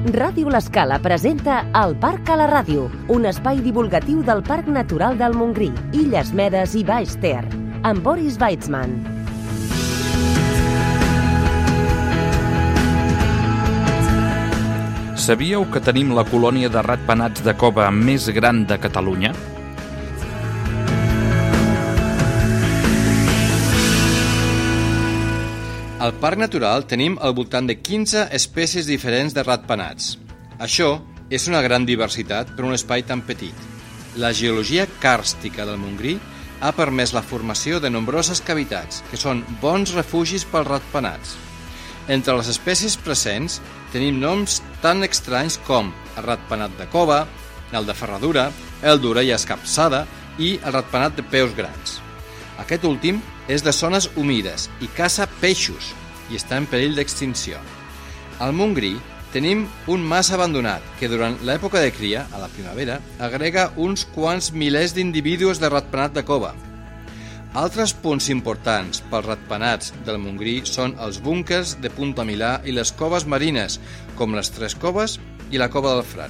Ràdio L'Escala presenta El Parc a la Ràdio, un espai divulgatiu del Parc Natural del Montgrí, Illes Medes i Baix Ter, amb Boris Weitzman. Sabíeu que tenim la colònia de ratpenats de cova més gran de Catalunya? Al Parc Natural tenim al voltant de 15 espècies diferents de ratpenats. Això és una gran diversitat per un espai tan petit. La geologia càrstica del Montgrí ha permès la formació de nombroses cavitats, que són bons refugis pels ratpenats. Entre les espècies presents tenim noms tan estranys com el ratpenat de cova, el de ferradura, el d'orella escapçada i el ratpenat de peus grans. Aquest últim és de zones humides i caça peixos i està en perill d'extinció. Al Montgrí tenim un mas abandonat que durant l'època de cria, a la primavera, agrega uns quants milers d'individus de ratpenat de cova. Altres punts importants pels ratpenats del Montgrí són els búnquers de Punta Milà i les coves marines, com les Tres Coves i la Cova del Frare.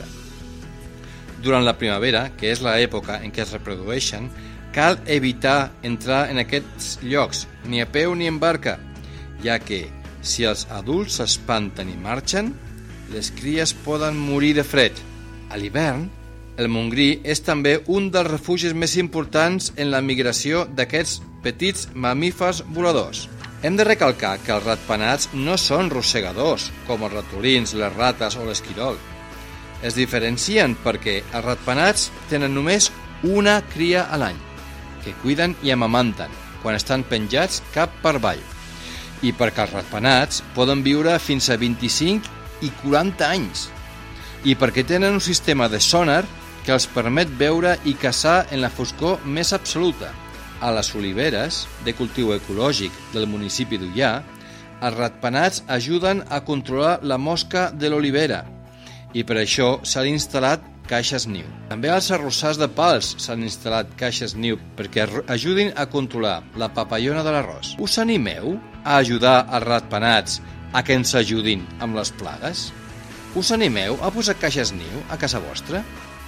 Durant la primavera, que és l'època en què es reprodueixen, cal evitar entrar en aquests llocs, ni a peu ni en barca, ja que, si els adults s'espanten i marxen, les cries poden morir de fred. A l'hivern, el Montgrí és també un dels refugis més importants en la migració d'aquests petits mamífers voladors. Hem de recalcar que els ratpenats no són rosegadors, com els ratolins, les rates o l'esquirol. Es diferencien perquè els ratpenats tenen només una cria a l'any, que cuiden i amamanten quan estan penjats cap per avall, i perquè els ratpenats poden viure fins a 25 i 40 anys, i perquè tenen un sistema de sonar que els permet veure i caçar en la foscor més absoluta. A les oliveres de cultiu ecològic del municipi d'Ullà, els ratpenats ajuden a controlar la mosca de l'olivera, i per això s'han instal·lat caixes niu. També als arrossars de pals s'han instal·lat caixes niu perquè ajudin a controlar la papallona de l'arròs. Us animeu a ajudar els ratpenats a que ens ajudin amb les plagues? Us animeu a posar caixes niu a casa vostra?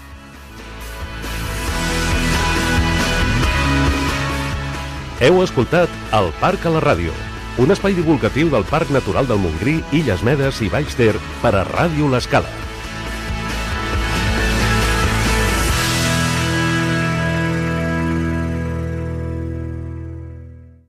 Heu escoltat El Parc a la Ràdio, un espai divulgatiu del Parc Natural del Montgrí, Illes Medes i Baix Ter per a Ràdio L'Escala.